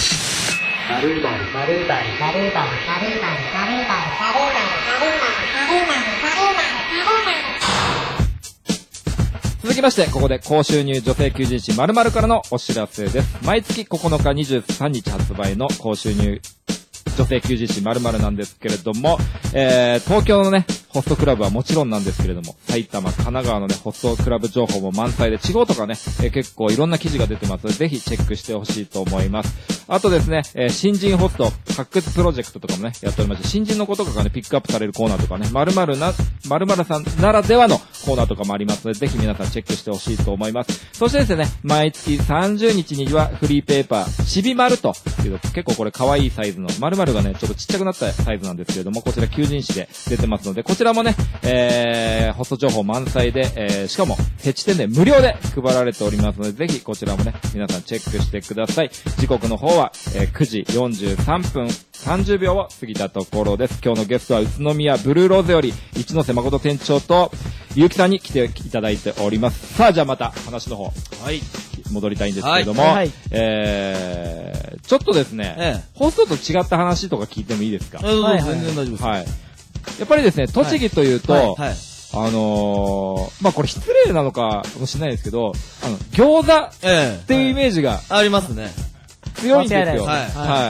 続きまして、ここで高収入女性求人誌〇〇からのお知らせです。毎月9日23日発売の高収入女性求人誌〇〇なんですけれども、東京のね、ホストクラブはもちろんなんですけれども、埼玉、神奈川のね、ホストクラブ情報も満載で、地方とかね、結構いろんな記事が出てますので、ぜひチェックしてほしいと思います。あとですね、新人ホスト発掘プロジェクトとかもね、やっておりまして、新人の子とかがね、ピックアップされるコーナーとかね、〇〇さんならではのコーナーとかもありますので、ぜひ皆さんチェックしてほしいと思います。そしてですね、毎月30日にはフリーペーパー、ちびまるという、結構これ可愛いサイズの、〇〇がね、ちょっとちっちゃくなったサイズなんですけれども、こちら求人誌で出てますので、こちらもね、ホスト情報満載で、しかも、ヘチ店で無料で配られておりますので、ぜひこちらもね、皆さんチェックしてください。時刻の方は、9時43分30秒を過ぎたところです。今日のゲストは宇都宮ブルーローズより一ノ瀬誠店長と結城さんに来ていただいております。さあ、じゃあまた話の方、戻りたいんですけれども、ちょっとですね、ホストと違った話とか聞いてもいいですか？ 全然大丈夫です。 はい。やっぱりですね、栃木というと、まあこれ失礼なのかもしれないですけど、餃子っていうイメージがありますね。 強いんですよ。や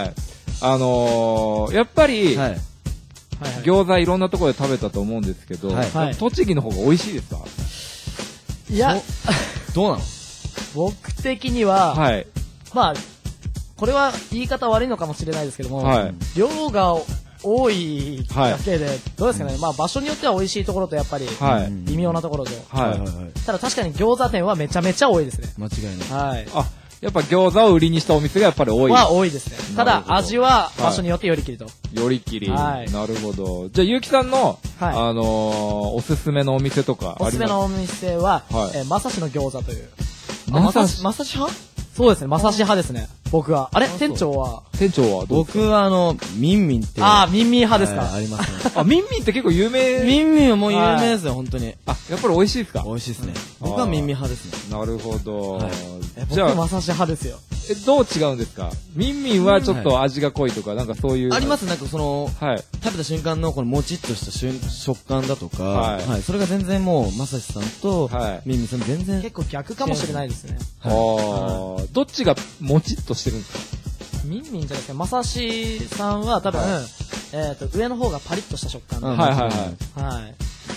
っぱり、餃子いろんなところで食べたと思うんですけど、栃木の方が美味しいですか？ いや、 どうなの？ 僕的には、まあ、これは言い方悪いのかもしれないですけども、量が多いだけで、どうですかね、まあ場所によっては美味しいところとやっぱり、微妙なところと。ただ確かに餃子店はめちゃめちゃ多いですね。 間違いない。 あ、やっぱ餃子を売りにしたお店がやっぱり多い。 多いですね。ただ味は場所によってよりきりと。 よりきり。なるほど。じゃあ、結城さんの、おすすめのお店とかありますか？おすすめのお店は、まさしの餃子という。 まさし派？そうですね、まさし派ですね。 僕は。あれ店長は僕はミンミンって。 ミンミン派ですか？ ありますね。 ミンミンって結構有名。 ミンミンはもう有名ですよ、本当に。 やっぱり美味しいですか？ 美味しいですね。僕はミンミン派ですね。なるほど。 じゃあ、僕マサシ派ですよ。 どう違うんですか？ミンミンはちょっと味が濃いとか、なんかそういう。 あります、なんか食べた瞬間のこのもちっとした食感だとか、それが全然もう、まさしさんと、ミンミンさん全然。 結構逆かもしれないですね。 どっちがもちっとしてるんですか？ ミンミンじゃないですか。まさしさんは多分、上の方がパリッとした食感で。はい。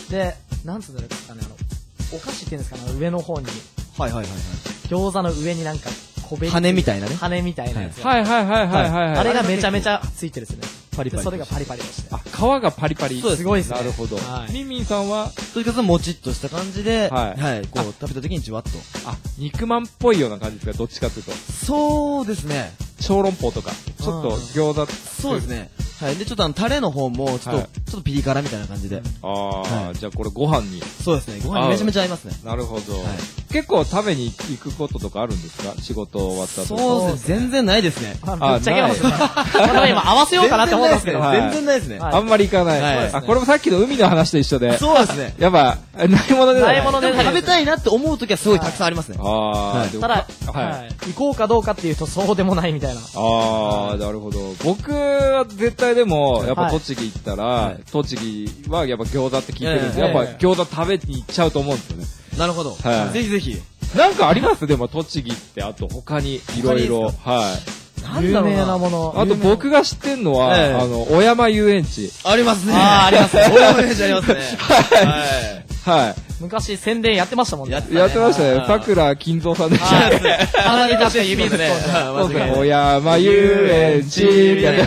で、なんつうんですかね、お菓子っていうんですかね、上の方に。餃子の上になんか、 羽みたいなね。 羽みたいなやつ。 あれがめちゃめちゃついてるんですよね。パリパリ。それがパリパリとして。 皮がパリパリ。 すごいですね。 なるほど。ミンミンさんは、 とにかくもちっとした感じで、こう食べた時にじわっと。 肉まんっぽいような感じですか？どっちかというと。 そうですね。 小籠包とか、ちょっと餃子。 そうですね。はい。で、ちょっとタレの方も、ちょっとピリ辛みたいな感じで。 じゃあこれご飯に。 そうですね。ご飯にめちゃめちゃ合いますね。 なるほど。結構食べに行くこととかあるんですか？仕事終わった後。 そうですね。全然ないですね。 ぶっちゃけますね。今合わせようかなって思ったんですけど。 全然ないですね。 あんまり行かない。これもさっきの海の話と一緒で。 そうですね。 やっぱ、ないもので食べたいなって思う時はすごいたくさんありますね。 ただ、行こうかどうかっていうとそうでもないみたいな。 なるほど。僕は絶対でも、やっぱ栃木行ったら、栃木はやっぱ餃子って聞いてるんですよ。やっぱ餃子食べに行っちゃうと思うんですよね。 なるほど。ぜひぜひ。 なんかありますでも栃木って、あと他にいろいろ。 有名なもの。 あと僕が知ってんのは、小山遊園地。 ありますね。 ありますね。 小山遊園地ありますね。 はい。 昔宣伝やってましたもんね。 やってましたね。桜金蔵さんでしたっけ？ 鼻に出して指でね。 小山遊園地みたいな。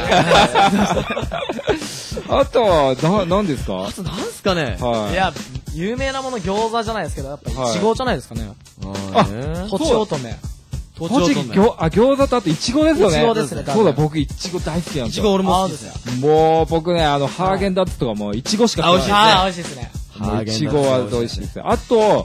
あとは、何ですか？ あと何すかね？ いや、有名なもの餃子じゃないですけど、やっぱいちごじゃないですかね。とちおとめ。 栃木餃子とあといちごですよね。 いちごですね。 そうだ、僕いちご大好きなんですよ。 いちご俺も好きですね。 もう僕ね、ハーゲンダッツとかもいちごしか食べない。美味しいですね。 いちごは美味しいですね。あと、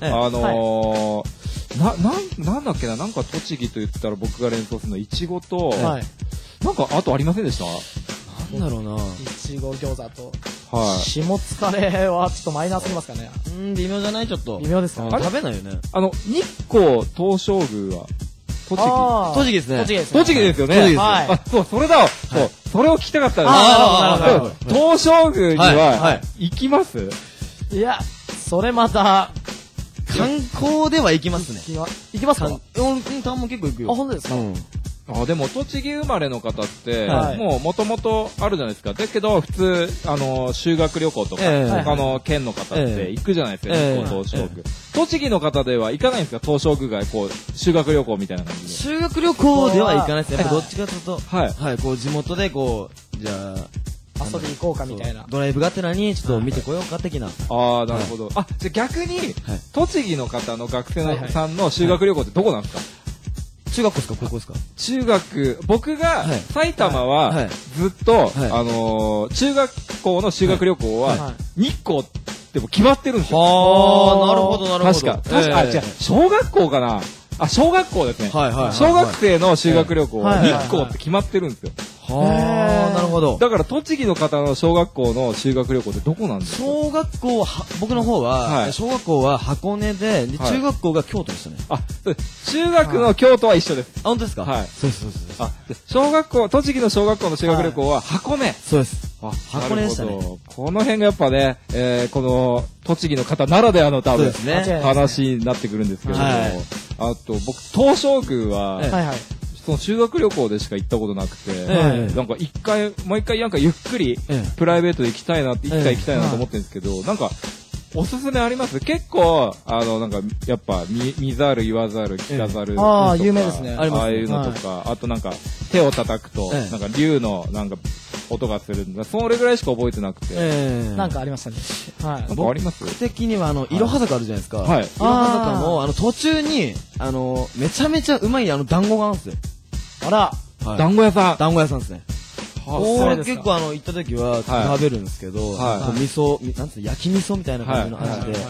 なんだっけな、なんか栃木と言ったら僕が連想するのいちごと、なんかあとありませんでした？ なんだろうな。 いちご餃子と。下疲れはちょっとマイナーすぎますかね。 微妙じゃない？ちょっと。 微妙ですか？ 食べないよね。 日光東照宮は栃木ですね。 栃木ですよね。そう、それだ。そう、それを聞きたかったんです。東照宮には行きます？ いや、それまた、 観光では行きますね。 行きますか？ たんも結構行くよ。 あ、本当ですか？ でも栃木生まれの方って、もう元々あるじゃないですか。だけど、普通、修学旅行とか、他の県の方って行くじゃないですか、日光東照宮。栃木の方では行かないんですか？東照宮が、こう、修学旅行みたいな感じで。 修学旅行では行かないですね。やっぱどっちかというと、こう、地元でこう、じゃあ、 遊び行こうかみたいな。 ドライブがてらにちょっと見てこようか的な。 なるほど。じゃあ逆に、栃木の方の学生さんの修学旅行ってどこなんですか？ 中学校ですか？高校ですか？ 中学、僕が、埼玉は、ずっと、中学校の修学旅行は、日光っても決まってるんですよ。 なるほど、なるほど。 確か、違う、小学校かな？小学校ですね。小学生の修学旅行は、日光って決まってるんですよ。 なるほど。 だから栃木の方の小学校の修学旅行ってどこなんですか？ 小学校は、僕の方は、小学校は箱根で、中学校が京都でしたね。 中学の京都は一緒です。 本当ですか？ はい。 そうです。 小学校、栃木の小学校の修学旅行は箱根。 そうです。箱根でしたね。 この辺がやっぱね、この、栃木の方ならではの多分、話になってくるんですけども、あと僕、東照宮は、その修学旅行でしか行ったことなくて、なんかもう一回なんかゆっくりプライベートで行きたいなって、いつか行きたいなと思ってるんですけど、なんか、おすすめあります？結構、なんか、やっぱ、見ざる、言わざる、聞かざる。 有名ですね。 ああいうのとか、あとなんか、手を叩くと、なんか、竜の、なんか、音がするんだ。それぐらいしか覚えてなくて。 なんかありましたね。 はい。なんかあります？ 僕的には、いろは坂あるじゃないですか。 はい。 いろは坂の、途中に、めちゃめちゃうまい、団子があるんですよ。 あら。 団子屋さん。 団子屋さんですね。結構行った時は食べるんですけど、味噌、なんつう焼き味噌みたいな感じの味で、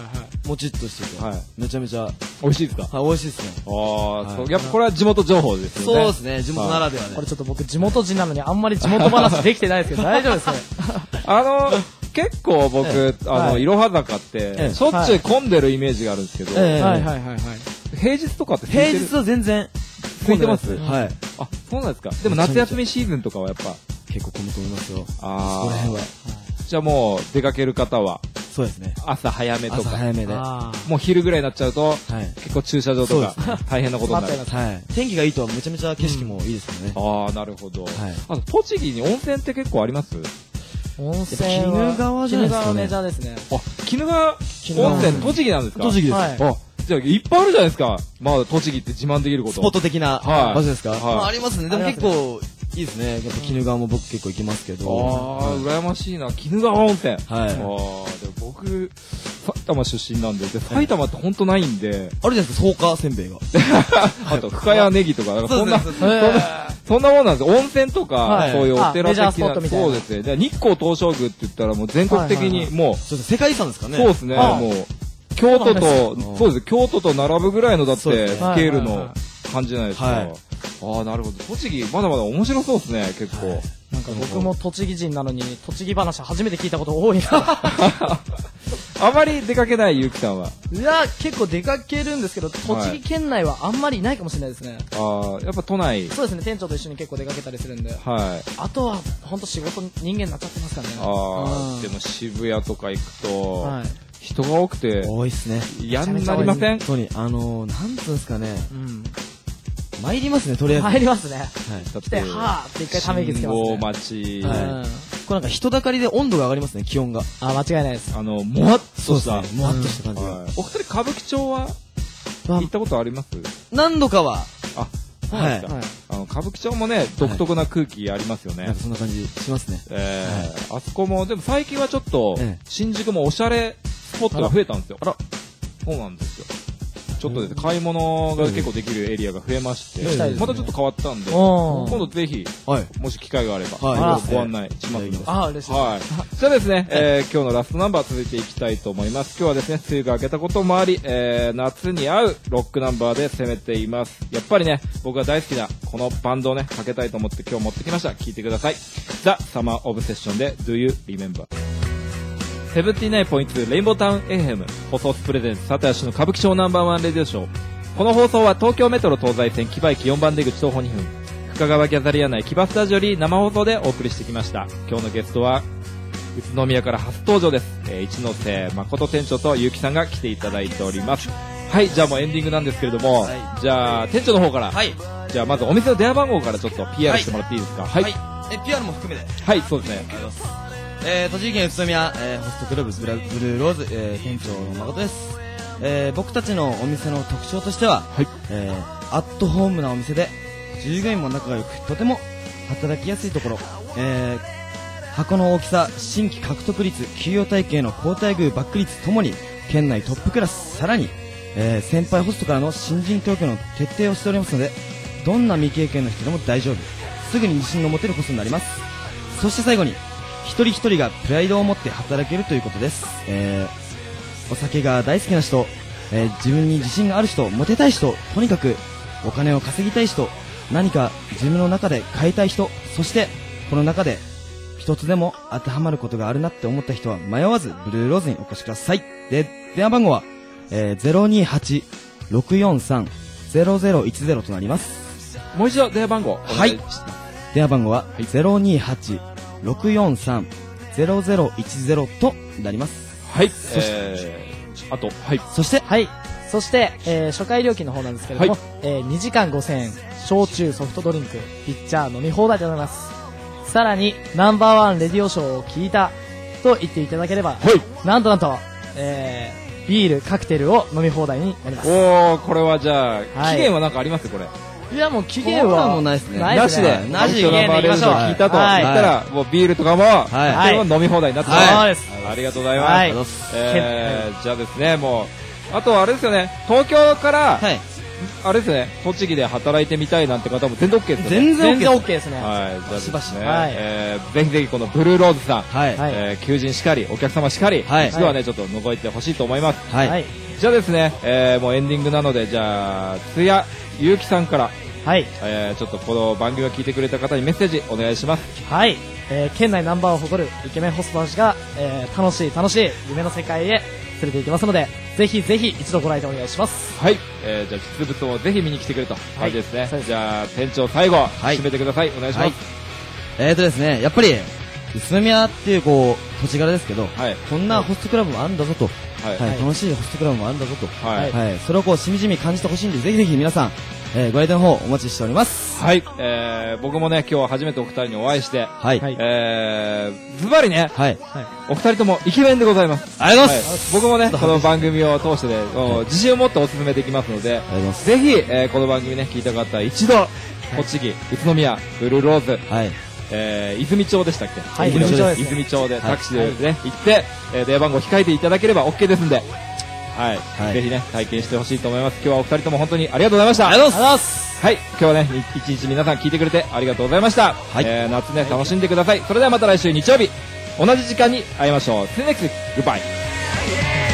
もちっとしてて、めちゃめちゃ美味しいですか？ はい、美味しいですね。 やっぱこれは地元情報ですよね。 そうですね、地元ならではね。 これちょっと僕地元人なのにあんまり地元話できてないですけど、大丈夫ですね。 結構僕、いろは坂って、しょっちゅう混んでるイメージがあるんですけど、平日とかって平日は全然空いてます？ はい。 あ、そうなんですか。でも夏休みシーズンとかはやっぱ結構混むと思いますよ。 そこら辺は。じゃあもう出かける方は、 そうですね。 朝早めとか。 朝早めで。 もう昼ぐらいになっちゃうと、結構駐車場とか大変なことになる。 天気がいいとめちゃめちゃ景色もいいですよね。 なるほど。あと栃木に温泉って結構あります？ 温泉は鬼怒川じゃないですかね。鬼怒川メジャーですね。 鬼怒川温泉、栃木なんですか？ 栃木です。 じゃあいっぱいあるじゃないですか。まあ栃木って自慢できること。 スポット的な場所ですか？ありますね。でも結構いいですね。やっぱ鬼怒川も僕結構行きますけど。 羨ましいな。鬼怒川温泉。 はい。 でも僕、埼玉出身なんで、埼玉ってほんとないんで。 あるじゃないですか、草加せんべいが。 あと、深谷ネギとか、そんなもんなんですよ。温泉とか、そういうお寺的な。そうですね。日光東照宮って言ったらもう全国的にもう。 世界遺産ですかね。 そうですね。もう、京都と、そうです。京都と並ぶぐらいのだって、スケールの感じじゃないですか。なるほど。栃木、まだまだ面白そうですね、結構。 なんか僕も栃木人なのに、栃木話初めて聞いたこと多いな。 あまり出かけない、ゆうきさんは。 いや、結構出かけるんですけど、栃木県内はあんまりいないかもしれないですね。 やっぱ都内。 そうですね、店長と一緒に結構出かけたりするんで。あとは、ほんと仕事人間になっちゃってますからね。 でも渋谷とか行くと、人が多くて、 多いっすね。 嫌になりません？ 本当に、なんつうんですかね。参りますね、とりあえず。 参りますね。来て、はーって一回ため息つけますね。 信号待ち。 これなんか人だかりで温度が上がりますね、気温が。 間違いないです。 もわっとした。 もわっとした感じが。 お二人、歌舞伎町は行ったことあります？ 何度かは。 そうですか。歌舞伎町もね、独特な空気ありますよね。 そんな感じしますね。 あそこも、でも最近はちょっと、新宿もおしゃれスポットが増えたんですよ。そうなんですよ。ちょっとですね、買い物が結構できるエリアが増えまして、またちょっと変わったんで、今度ぜひ、もし機会があれば、ご案内しますので。 嬉しい。 じゃあですね、今日のラストナンバー続いていきたいと思います。今日はですね、梅雨が明けたこともあり、夏に合うロックナンバーで攻めています。やっぱりね、僕が大好きなこのバンドをね、かけたいと思って今日持ってきました。聴いてください。ザ・サマー・オブセッションで Do You Remember？79.2 レインボータウン FM 放送スプレゼンツ佐藤氏の歌舞伎町ナンバーワンレディオショー。この放送は東京メトロ東西線木場駅4番出口徒歩2分深川ギャザリア内木場スタジオに生放送でお送りしてきました。今日のゲストは宇都宮から初登場です。一ノ瀬誠店長と結城さんが来ていただいております。はい、じゃあもうエンディングなんですけれども、じゃあ店長の方から、じゃあまずお店の電話番号からちょっと PR してもらっていいですか？はい。 PR も含めて。 はい、そうですね。 栃木県宇都宮、ホストクラブブルーローズ、店長の誠です。僕たちのお店の特徴としては、アットホームなお店で従業員も仲が良くとても働きやすいところ、箱の大きさ、新規獲得率、給与体系の高待遇バック率ともに県内トップクラス。さらに、先輩ホストからの新人教育の徹底をしておりますので、どんな未経験の人でも大丈夫、すぐに自信の持てるホストになります。そして最後に一人一人がプライドを持って働けるということです。お酒が大好きな人、自分に自信がある人、モテたい人、とにかくお金を稼ぎたい人、何か自分の中で変えたい人、そしてこの中で一つでも当てはまることがあるなって思った人は迷わずブルーローズにお越しください。で、電話番号は、028-643-0010 となります。 もう一度電話番号。 はい。電話番号は、028-643-0010 となります。 はい。あと、はい。 そして、初回料金の方なんですけれども、2時間5000円、焼酎、ソフトドリンク、ピッチャー飲み放題となります。さらに、ナンバーワンレディオショーを聞いたと言っていただければ、なんと、ビール、カクテルを飲み放題になります。 おー、これはじゃあ、期限はなんかありますこれ。 いや、もう期限はもうないですね。 なしで、 なしでナンバーレディオショー聞いたと言ったら、もうビールとかも、飲み放題になってます。 そうです。 ありがとうございます。じゃあですね、もう、あとはあれですよね、東京から、 あれですね、栃木で働いてみたいなんて方も全然 OK ですよね。 全然 OK ですね。 はい。じゃあしばしね、 はいぜひぜひこのブルーローズさん、 はい。 求人しかり、お客様しかり、 はい一度はね、ちょっと覗いてほしいと思います。 はい。 はい。 じゃあですね、もうエンディングなので、じゃあ、つやゆうきさんから、 はい。 ちょっこの番組を聞いてくれた方にメッセージお願いします。 はい。県内ナンバーを誇るイケメンホストたちが、楽しい夢の世界へ連れて行きますので、ぜひぜひ一度ご来店お願いします。 はい。じゃあ実物をぜひ見に来てくれと感じですね。 そうですじゃあ、店長最後、 はい締めてください。お願いします。 ですね、やっぱり、宇都宮っていうこう、土地柄ですけど、 はい。 こんなホストクラブもあるんだぞと、 はい。 はい、楽しいホストクラブもあるんだぞと、 はいはい、それをこう、しみじみ感じてほしいんで、ぜひぜひ皆さん、ご来店の方お待ちしております。 はい。僕もね、今日初めてお二人にお会いして、 はい。 はいズバリね、 はい。 お二人ともイケメンでございます。 ありがとうございます。 僕もね、この番組を通してね、自信を持ってお勧めできますので、 ありがとうございます。 ぜひ、この番組ね、聞いた方は一度、栃木、宇都宮、ブルーローズ、 はい。 泉町でしたっけ？ はい泉町ですね泉町でタクシーでね、行って、電話番号控えていただければ OK ですんで、はい。 はいぜひね、体験してほしいと思います。今日はお二人とも本当にありがとうございました。 ありがとうございます。 はい。今日はね、一日皆さん聞いてくれてありがとうございました。 はい夏ね、楽しんでください。それではまた来週日曜日、同じ時間に会いましょう。See you next week. Goodbye.